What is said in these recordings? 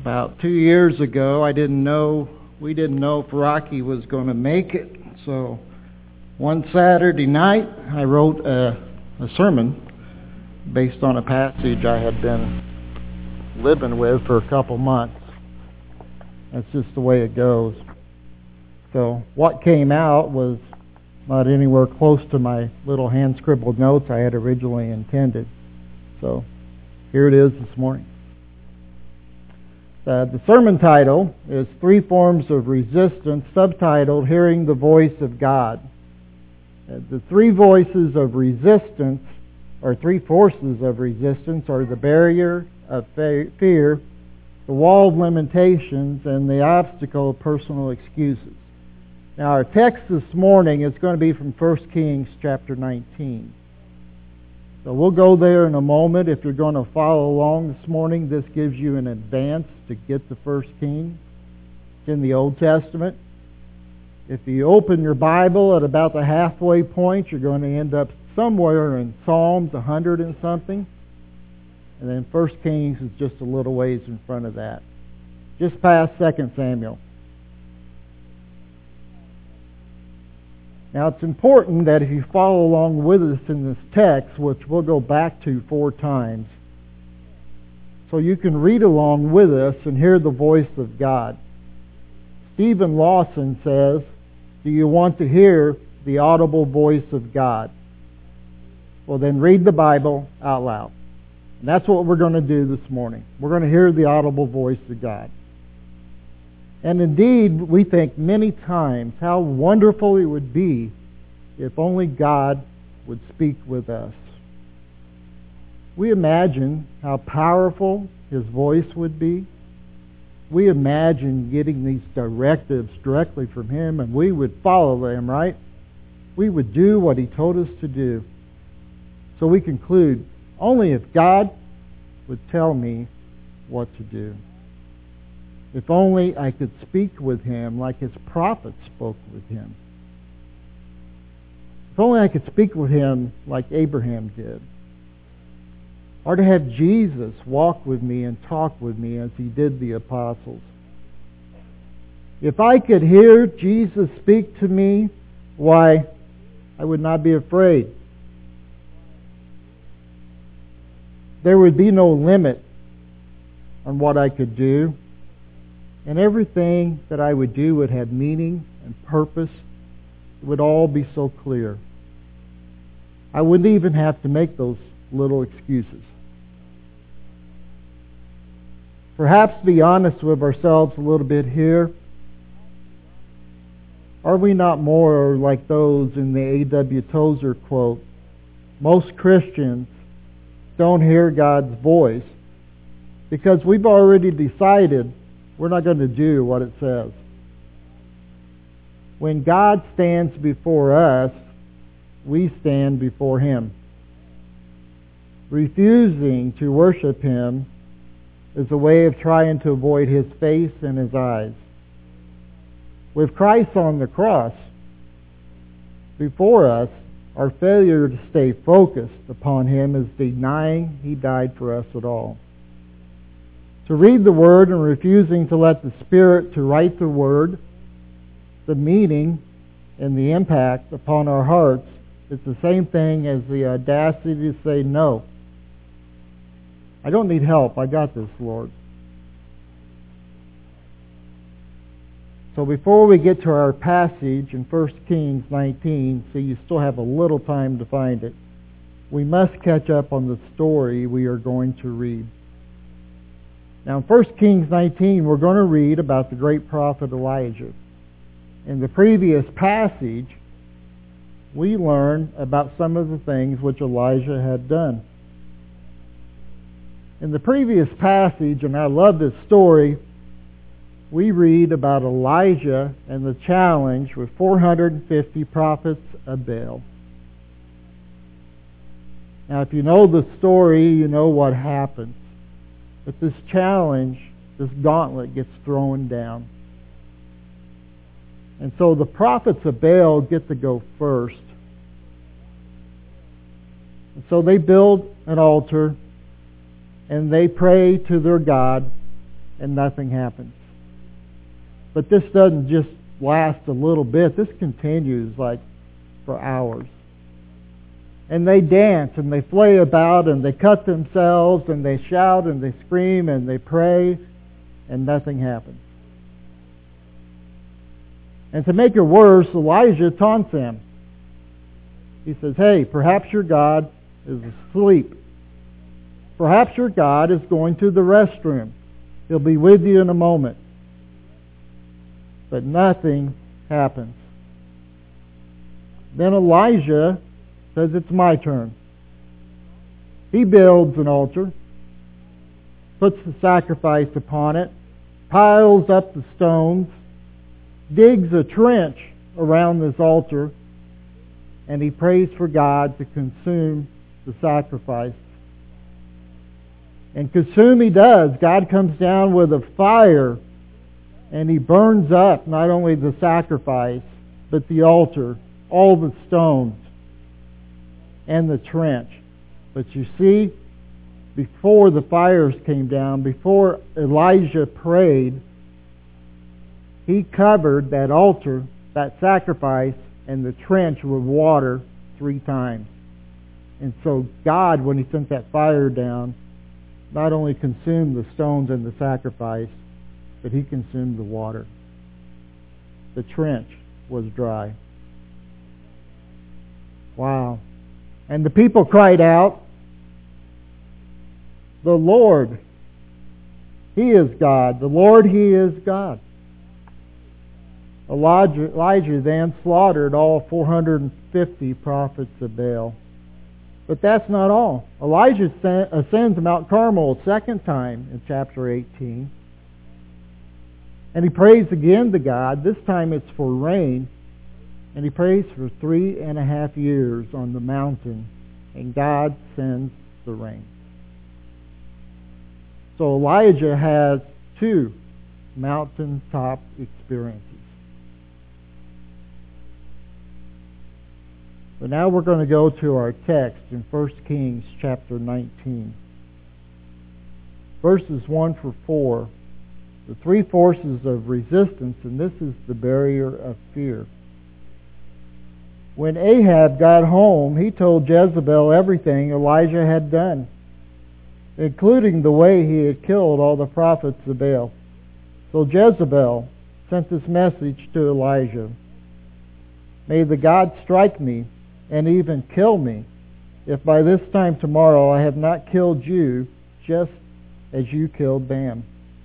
About 2 years ago, we didn't know if Rocky was going to make it. So one Saturday night, I wrote a sermon based on a passage I had been living with for a couple months. That's just the way it goes. So what came out was not anywhere close to my little hand-scribbled notes I had originally intended. So here it is this morning. The sermon title is Three Forms of Resistance, subtitled Hearing the Voice of God. The three voices of resistance, or three forces of resistance, are the barrier of fear, the wall of limitations, and the obstacle of personal excuses. Now our text this morning is going to be from 1 Kings chapter 19. So we'll go there in a moment. If you're going to follow along this morning, this gives you an advance to get to 1 Kings. It's in the Old Testament. If you open your Bible at about the halfway point, you're going to end up somewhere in Psalms 100 and something. And then 1 Kings is just a little ways in front of that. Just past 2 Samuel. Now it's important that if you follow along with us in this text, which we'll go back to 4 times, so you can read along with us and hear the voice of God. Stephen Lawson says, do you want to hear the audible voice of God? Well, then read the Bible out loud. And that's what we're going to do this morning. We're going to hear the audible voice of God. And indeed, we think many times how wonderful it would be if only God would speak with us. We imagine how powerful His voice would be. We imagine getting these directives directly from Him, and we would follow them, right? We would do what He told us to do. So we conclude, only if God would tell me what to do. If only I could speak with Him like His prophets spoke with Him. If only I could speak with Him like Abraham did. Or to have Jesus walk with me and talk with me as He did the apostles. If I could hear Jesus speak to me, why, I would not be afraid. There would be no limit on what I could do. And everything that I would do would have meaning and purpose. It would all be so clear. I wouldn't even have to make those little excuses. Perhaps be honest with ourselves a little bit here. Are we not more like those in the A.W. Tozer quote? Most Christians don't hear God's voice because we've already decided we're not going to do what it says. When God stands before us, we stand before Him. Refusing to worship Him is a way of trying to avoid His face and His eyes. With Christ on the cross before us, our failure to stay focused upon Him is denying He died for us at all. To read the Word and refusing to let the Spirit to write the Word, the meaning and the impact upon our hearts, is the same thing as the audacity to say no. I don't need help. I got this, Lord. So before we get to our passage in 1 Kings 19, so you still have a little time to find it, we must catch up on the story we are going to read. Now in 1 Kings 19, we're going to read about the great prophet Elijah. In the previous passage, we learn about some of the things which Elijah had done. In the previous passage, and I love this story, we read about Elijah and the challenge with 450 prophets of Baal. Now if you know the story, you know what happens. But this challenge, this gauntlet gets thrown down. And so the prophets of Baal get to go first. And so they build an altar and they pray to their God and nothing happens. But this doesn't just last a little bit. This continues like for hours. And they dance and they flay about and they cut themselves and they shout and they scream and they pray, and nothing happens. And to make it worse, Elijah taunts them. He says, hey, perhaps your God is asleep. Perhaps your God is going to the restroom. He'll be with you in a moment. But nothing happens. Then Elijah says, it's my turn. He builds an altar, puts the sacrifice upon it, piles up the stones, digs a trench around this altar, and he prays for God to consume the sacrifice. And consume he does. God comes down with a fire, and he burns up not only the sacrifice, but the altar, all the stones, and the trench. But you see, before the fires came down, before Elijah prayed, he covered that altar, that sacrifice, and the trench with water 3 times. And so God, when he sent that fire down, not only consumed the stones and the sacrifice, but he consumed the water. The trench was dry. Wow. And the people cried out, the Lord, He is God. The Lord, He is God. Elijah then slaughtered all 450 prophets of Baal. But that's not all. Elijah ascends Mount Carmel a second time in chapter 18. And he prays again to God. This time it's for rain. And he prays for 3.5 years on the mountain. And God sends the rain. So Elijah has 2 mountaintop experiences. So now we're going to go to our text in 1 Kings chapter 19. Verses 1 through 4. The 3 forces of resistance, and this is the barrier of fear. When Ahab got home, he told Jezebel everything Elijah had done, including the way he had killed all the prophets of Baal. So Jezebel sent this message to Elijah. May the gods strike me and even kill me, if by this time tomorrow I have not killed you, just as you killed Bam.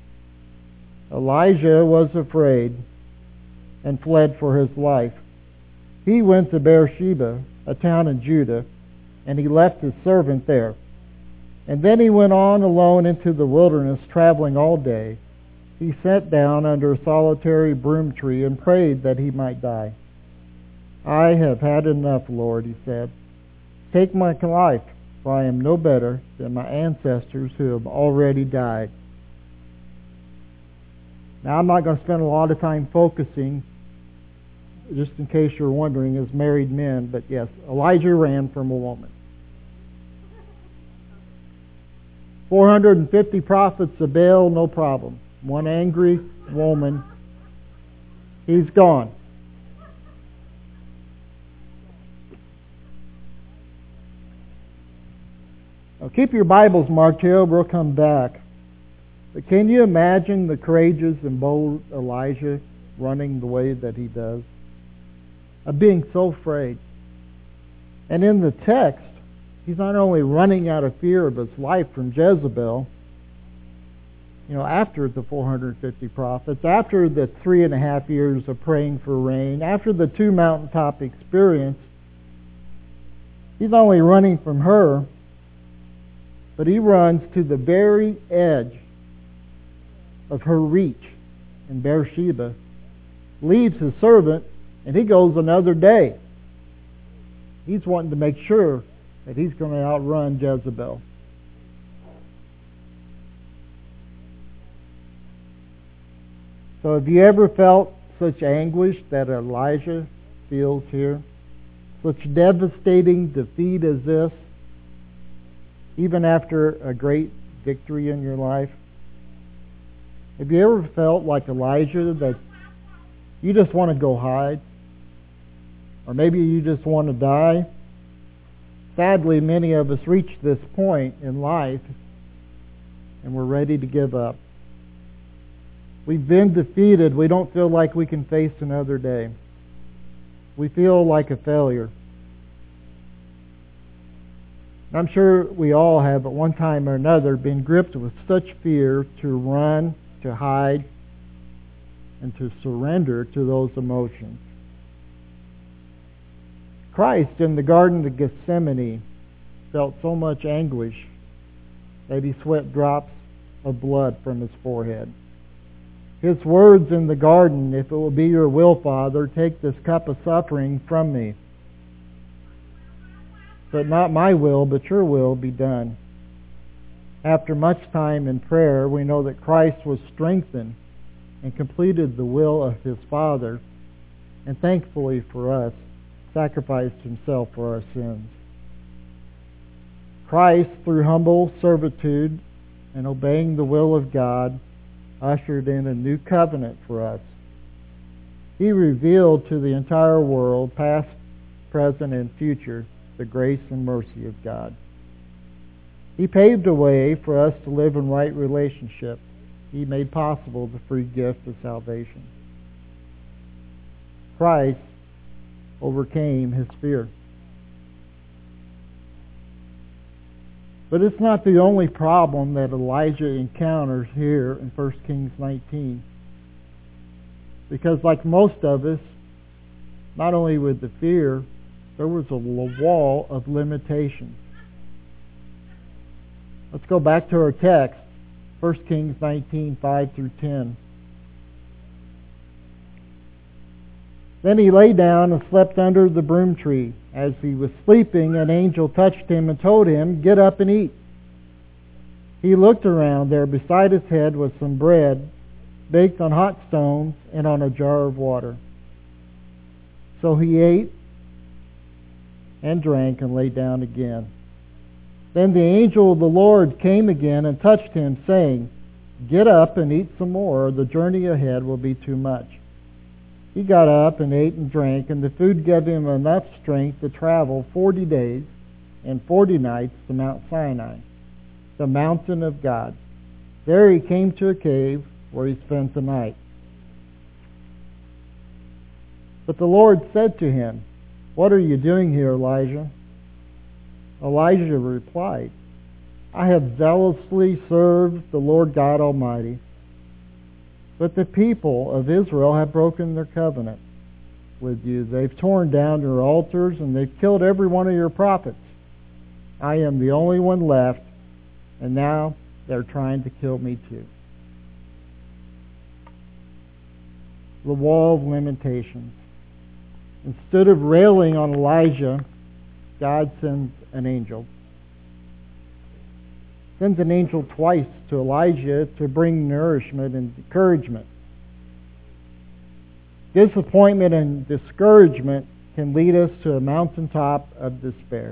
Elijah was afraid and fled for his life. He went to Beersheba, a town in Judah, and he left his servant there. And then he went on alone into the wilderness, traveling all day. He sat down under a solitary broom tree and prayed that he might die. I have had enough, Lord, he said. Take my life, for I am no better than my ancestors who have already died. Now, I'm not going to spend a lot of time focusing, just in case you're wondering, as married men, but yes, Elijah ran from a woman. 450 prophets of Baal, no problem. One angry woman, he's gone. Now keep your Bibles marked here, we'll come back. But can you imagine the courageous and bold Elijah running the way that he does? Of being so afraid. And in the text, he's not only running out of fear of his life from Jezebel, after the 450 prophets, after the 3.5 years of praying for rain, after the 2 mountaintop experience, he's not only running from her, but he runs to the very edge of her reach in Beersheba, leaves his servant, and he goes another day. He's wanting to make sure that he's going to outrun Jezebel. So have you ever felt such anguish that Elijah feels here? Such devastating defeat as this, even after a great victory in your life? Have you ever felt like Elijah that you just want to go hide? Or maybe you just want to die? Sadly, many of us reach this point in life and we're ready to give up. We've been defeated. We don't feel like we can face another day. We feel like a failure. I'm sure we all have at one time or another been gripped with such fear to run, to hide, and to surrender to those emotions. Christ in the Garden of Gethsemane felt so much anguish that he sweat drops of blood from his forehead. His words in the garden, "If it will be your will, Father, take this cup of suffering from me. But not my will, but your will be done." After much time in prayer, we know that Christ was strengthened and completed the will of his Father, and thankfully for us, sacrificed himself for our sins. Christ, through humble servitude and obeying the will of God, ushered in a new covenant for us. He revealed to the entire world, past, present, and future, the grace and mercy of God. He paved a way for us to live in right relationship. He made possible the free gift of salvation. Christ overcame his fear. But it's not the only problem that Elijah encounters here in 1 Kings 19. Because like most of us, not only with the fear, there was a wall of limitations. Let's go back to our text, 1 Kings 19, 5 through 10. Then he lay down and slept under the broom tree. As he was sleeping, an angel touched him and told him, "Get up and eat." He looked around. There beside his head was some bread baked on hot stones and on a jar of water. So he ate and drank and lay down again. Then the angel of the Lord came again and touched him, saying, "Get up and eat some more, or the journey ahead will be too much." He got up and ate and drank, and the food gave him enough strength to travel 40 days and 40 nights to Mount Sinai, the mountain of God. There he came to a cave where he spent the night. But the Lord said to him, "What are you doing here, Elijah?" Elijah replied, "I have zealously served the Lord God Almighty, but the people of Israel have broken their covenant with you. They've torn down your altars and they've killed every one of your prophets. I am the only one left, and now they're trying to kill me too." The wall of limitations. Instead of railing on Elijah, God sends an angel. Sends an angel twice to Elijah to bring nourishment and encouragement. Disappointment and discouragement can lead us to a mountaintop of despair.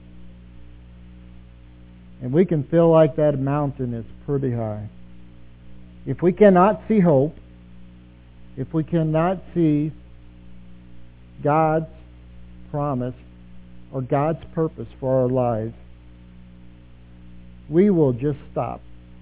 And we can feel like that mountain is pretty high. If we cannot see hope, if we cannot see God's promise or God's purpose for our lives, we will just stop.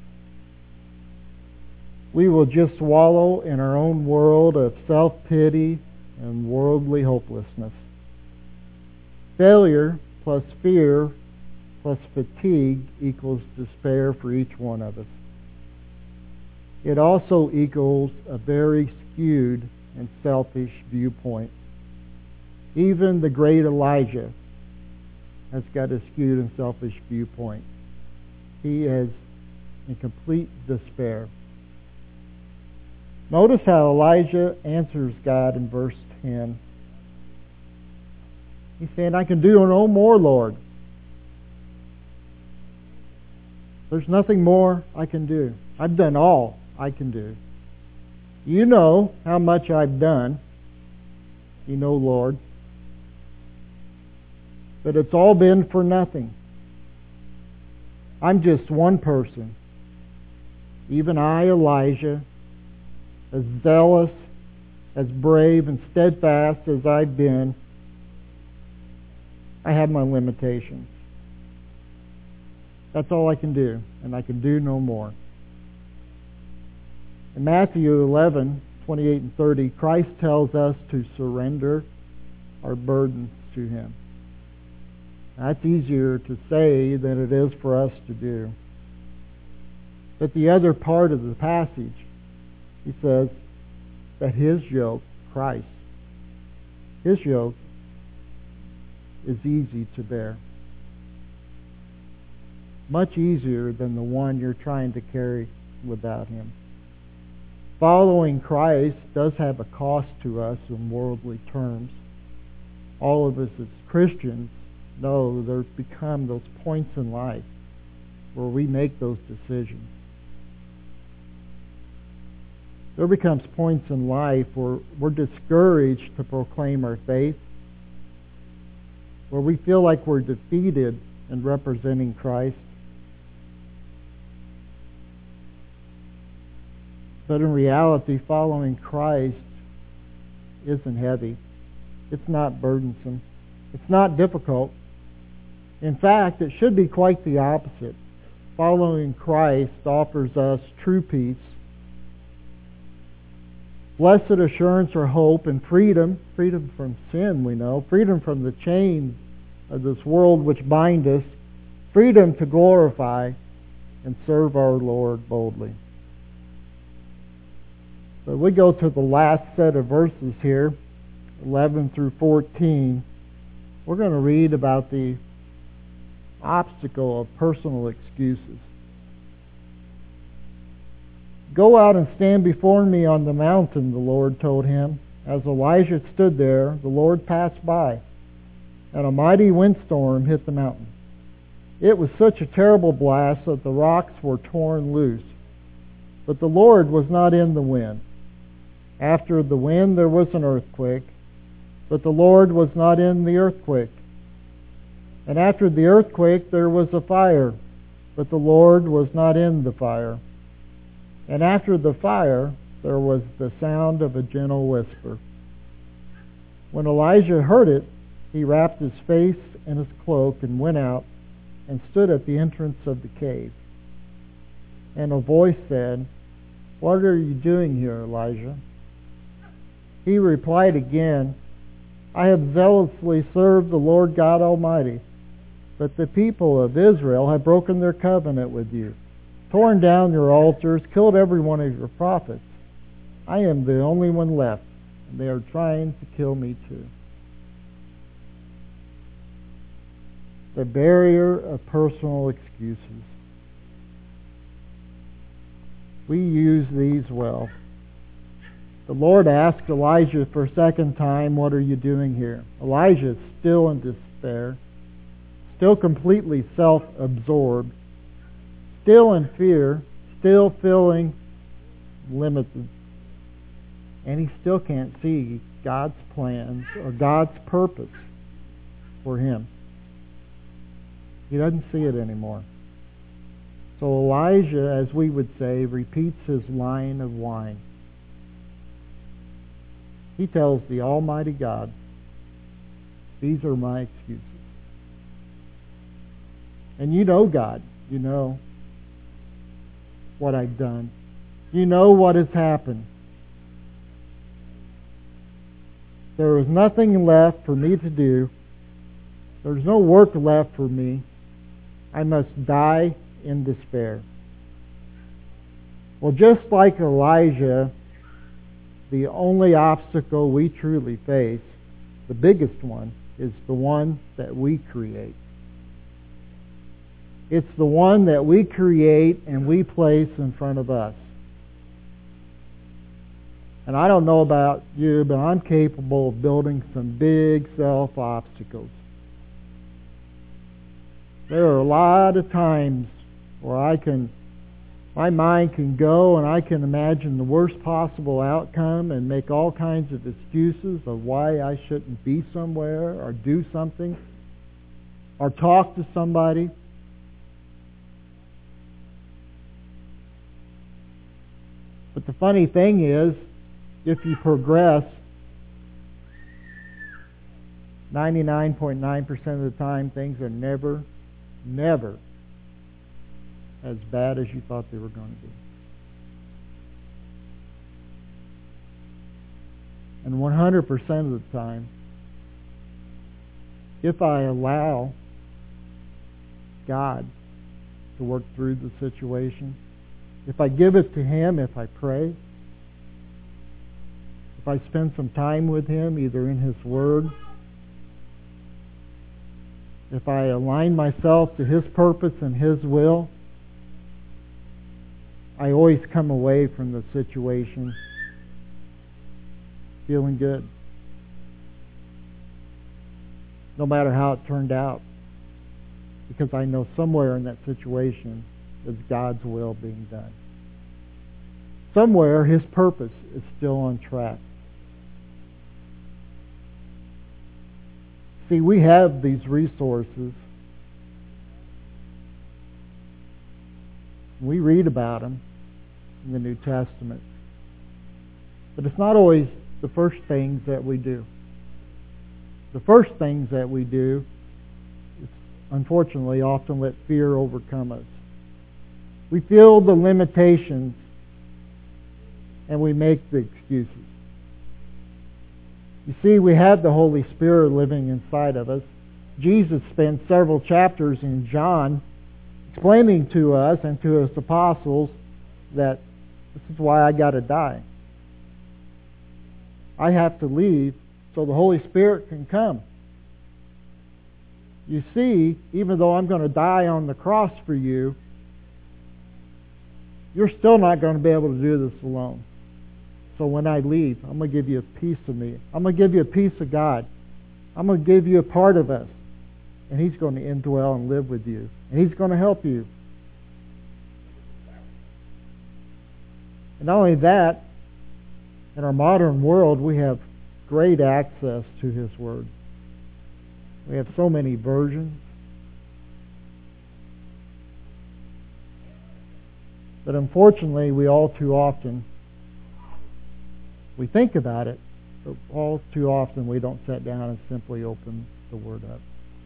We will just wallow in our own world of self-pity and worldly hopelessness. Failure plus fear plus fatigue equals despair for each one of us. It also equals a very skewed and selfish viewpoint. Even the great Elijah has got a skewed and selfish viewpoint. He is in complete despair. Notice how Elijah answers God in verse 10. He's saying, "I can do no more, Lord. There's nothing more I can do. I've done all I can do. You know how much I've done. You know, Lord. But it's all been for nothing. I'm just one person. Even I, Elijah, as zealous, as brave and steadfast as I've been, I have my limitations. That's all I can do, and I can do no more. In Matthew 11:28 and 30, Christ tells us to surrender our burdens to Him. That's easier to say than it is for us to do. But the other part of the passage, he says that His yoke, Christ, His yoke is easy to bear. Much easier than the one you're trying to carry without Him. Following Christ does have a cost to us in worldly terms. All of us as Christians know there become those points in life where we make those decisions. There becomes points in life where we're discouraged to proclaim our faith, where we feel like we're defeated in representing Christ. But in reality, following Christ isn't heavy. It's not burdensome. It's not difficult. In fact, it should be quite the opposite. Following Christ offers us true peace, blessed assurance or hope, and freedom from sin, we know, freedom from the chains of this world which bind us, freedom to glorify and serve our Lord boldly. But we go to the last set of verses here, 11 through 14. We're going to read about the obstacle of personal excuses. Go out and stand before me on the mountain, the Lord told him. As Elijah stood there, the Lord passed by, and a mighty windstorm hit the mountain. It was such a terrible blast that the rocks were torn loose. But the Lord was not in the wind. After the wind there was an earthquake, but the Lord was not in the earthquake. And after the earthquake there was a fire, but the Lord was not in the fire. And after the fire there was the sound of a gentle whisper. When Elijah heard it, he wrapped his face in his cloak and went out and stood at the entrance of the cave. And a voice said, "What are you doing here, Elijah?" He replied again, "I have zealously served the Lord God Almighty, but the people of Israel have broken their covenant with you, torn down your altars, killed every one of your prophets. I am the only one left, and they are trying to kill me too." The barrier of personal excuses. We use these well. The Lord asked Elijah for a second time, "What are you doing here?" Elijah is still in despair, still completely self-absorbed, still in fear, still feeling limited. And he still can't see God's plans or God's purpose for him. He doesn't see it anymore. So Elijah, as we would say, repeats his line of whine. He tells the Almighty God, "These are my excuses." And you know God. You know what I've done. You know what has happened. There is nothing left for me to do. There's no work left for me. I must die in despair. Well, just like Elijah, the only obstacle we truly face, the biggest one, is the one that we create. It's the one that we create and we place in front of us. And I don't know about you, but I'm capable of building some big self-obstacles. There are a lot of times where my mind can go and I can imagine the worst possible outcome and make all kinds of excuses of why I shouldn't be somewhere or do something or talk to somebody. But the funny thing is, if you progress, 99.9% of the time, things are never as bad as you thought they were going to be. And 100% of the time, if I allow God to work through the situation, if I give it to Him, if I pray, if I spend some time with Him, either in His Word, if I align myself to His purpose and His will, I always come away from the situation feeling good. No matter how it turned out. Because I know somewhere in that situation is God's will being done. Somewhere His purpose is still on track. See, we have these resources. We read about them in the New Testament. But it's not always the first things that we do. The first things that we do is, unfortunately, often let fear overcome us. We feel the limitations and we make the excuses. You see, we have the Holy Spirit living inside of us. Jesus spent several chapters in John explaining to us and to His apostles that this is why I got to die. I have to leave so the Holy Spirit can come. You see, even though I'm going to die on the cross for you, you're still not going to be able to do this alone. So when I leave, I'm going to give you a piece of me. I'm going to give you a piece of God. I'm going to give you a part of us. And He's going to indwell and live with you. And He's going to help you. And not only that, in our modern world, we have great access to His Word. We have so many versions. But unfortunately, we all too often, we think about it, but all too often we don't sit down and simply open the Word up.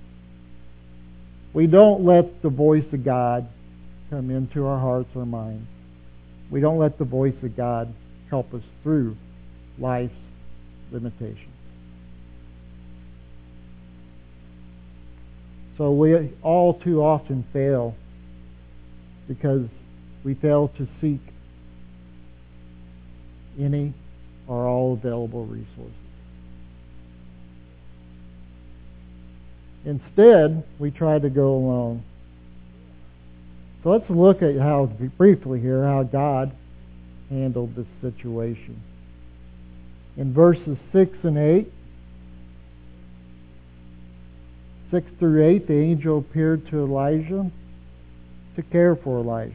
We don't let the voice of God come into our hearts or minds. We don't let the voice of God help us through life's limitations. So we all too often fail because we fail to seek any or all available resources. Instead, we try to go alone. So let's look at briefly here, how God handled this situation. In verses 6 and 8, 6 through 8, the angel appeared to Elijah to care for Elijah.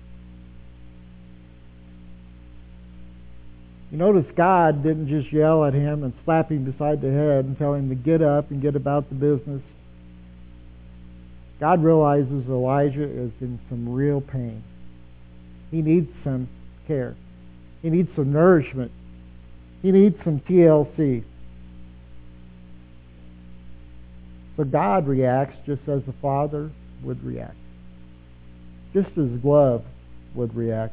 You notice God didn't just yell at him and slap him beside the head and tell him to get up and get about the business. God realizes Elijah is in some real pain. He needs some care. He needs some nourishment. He needs some TLC. So God reacts just as a father would react. Just as love would react.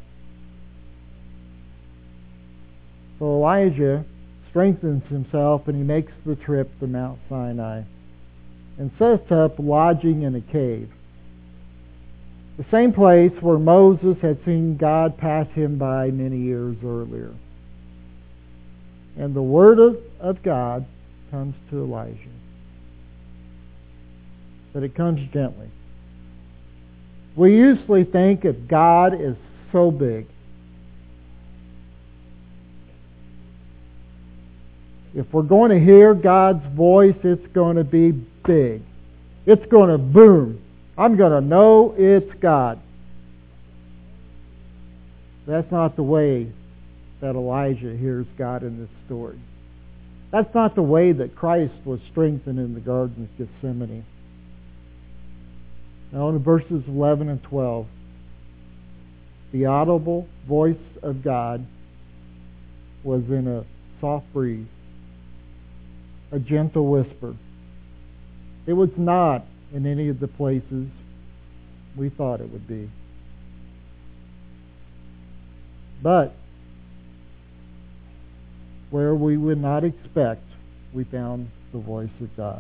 So Elijah strengthens himself and he makes the trip to Mount Sinai and sets up lodging in a cave. The same place where Moses had seen God pass him by many years earlier. And the word of God comes to Elijah. But it comes gently. We usually think if God is so big, if we're going to hear God's voice, it's going to be big. It's going to boom. I'm going to know it's God. That's not the way that Elijah hears God in this story. That's not the way that Christ was strengthened in the Garden of Gethsemane. Now in verses 11 and 12, The audible voice of God was in a soft breeze, a gentle whisper. It was not in any of the places we thought it would be. But where we would not expect, we found the voice of God.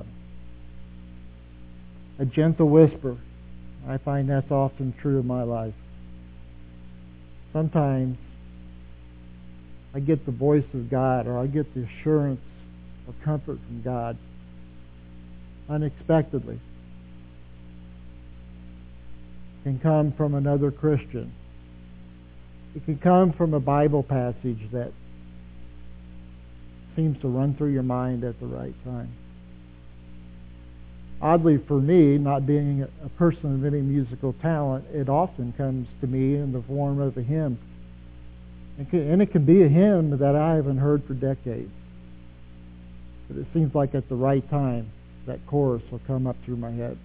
A gentle whisper. I find that's often true of my life. Sometimes I get the voice of God, or I get the assurance or comfort from God unexpectedly. It can come from another Christian. It can come from a Bible passage that seems to run through your mind at the right time. Oddly for me, not being a person of any musical talent, it often comes to me in the form of a hymn. And it can be a hymn that I haven't heard for decades. But it seems like at the right time, that chorus will come up through my head.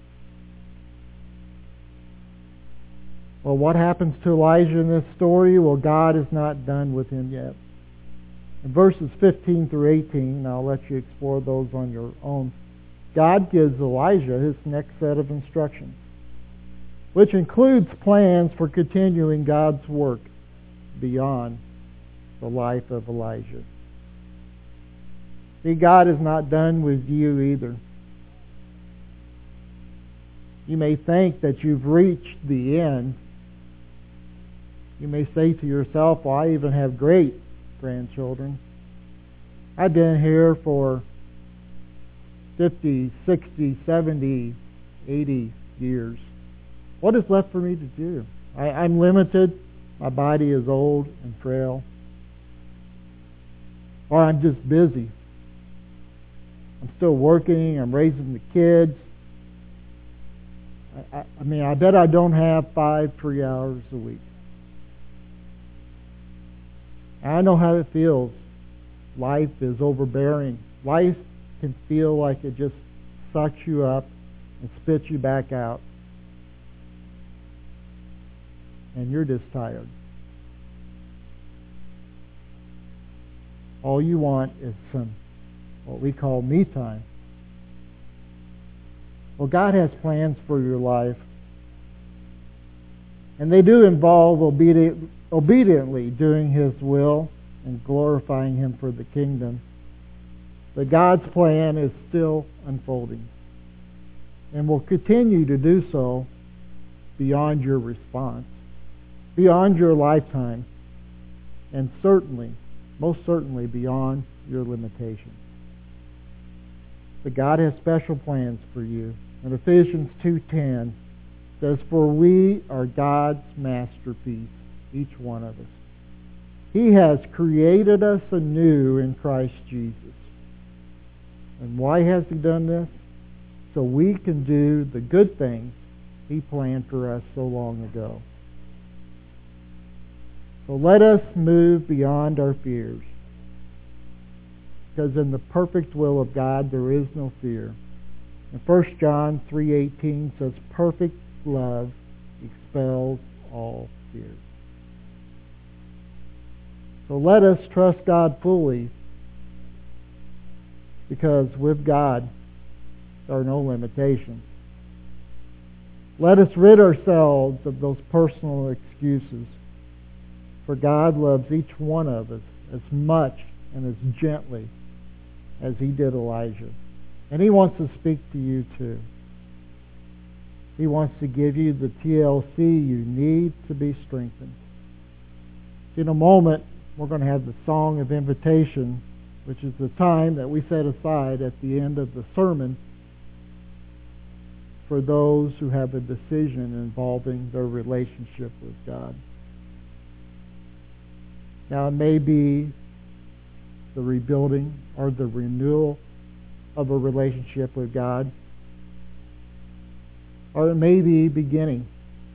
Well, what happens to Elijah in this story? Well, God is not done with him yet. In verses 15 through 18, I'll let you explore those on your own, God gives Elijah his next set of instructions, which includes plans for continuing God's work beyond the life of Elijah. See, God is not done with you either. You may think that you've reached the end. You may say to yourself, well, I even have great grandchildren. I've been here for 50, 60, 70, 80 years. What is left for me to do? I'm limited. My body is old and frail. Or I'm just busy. I'm still working. I'm raising the kids. I bet I don't have 5 free hours a week. I know how it feels. Life is overbearing. Life can feel like it just sucks you up and spits you back out. And you're just tired. All you want is some, what we call me time. Well, God has plans for your life. And they do involve obediently doing His will and glorifying Him for the kingdom. But God's plan is still unfolding and will continue to do so beyond your response, beyond your lifetime, and certainly, most certainly, beyond your limitations. But God has special plans for you. And Ephesians 2:10 says, "For we are God's masterpiece, each one of us. He has created us anew in Christ Jesus." And why has He done this? So we can do the good things He planned for us so long ago. So let us move beyond our fears. Because in the perfect will of God there is no fear. And 1 John 3:18 says, "Perfect love expels all fear." So let us trust God fully, because with God there are no limitations. Let us rid ourselves of those personal excuses, for God loves each one of us as much and as gently as He did Elijah. And He wants to speak to you too. He wants to give you the TLC you need to be strengthened. In a moment, we're going to have the song of invitation, which is the time that we set aside at the end of the sermon for those who have a decision involving their relationship with God. Now, it may be the rebuilding or the renewal of a relationship with God, or it may be beginning.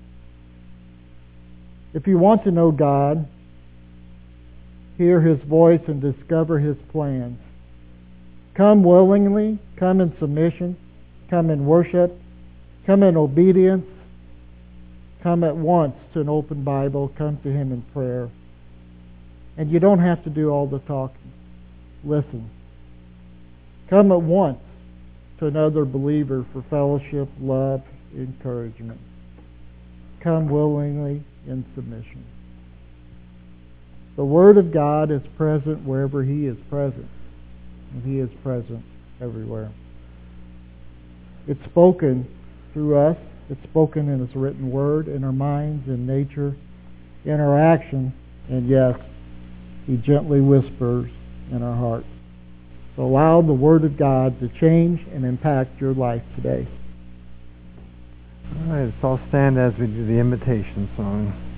If you want to know God, hear His voice and discover His plans, come willingly, come in submission, come in worship, come in obedience, Come at once to an open Bible. Come to Him in prayer. And you don't have to do all the talking. Listen. Come at once to another believer for fellowship, love, encouragement. Come willingly in submission. The Word of God is present wherever He is present. And He is present everywhere. It's spoken through us. It's spoken in His written Word, in our minds, in nature, in our action, and yes, He gently whispers in our hearts. So allow the Word of God to change and impact your life today. All right, let's all stand as we do the invitation song.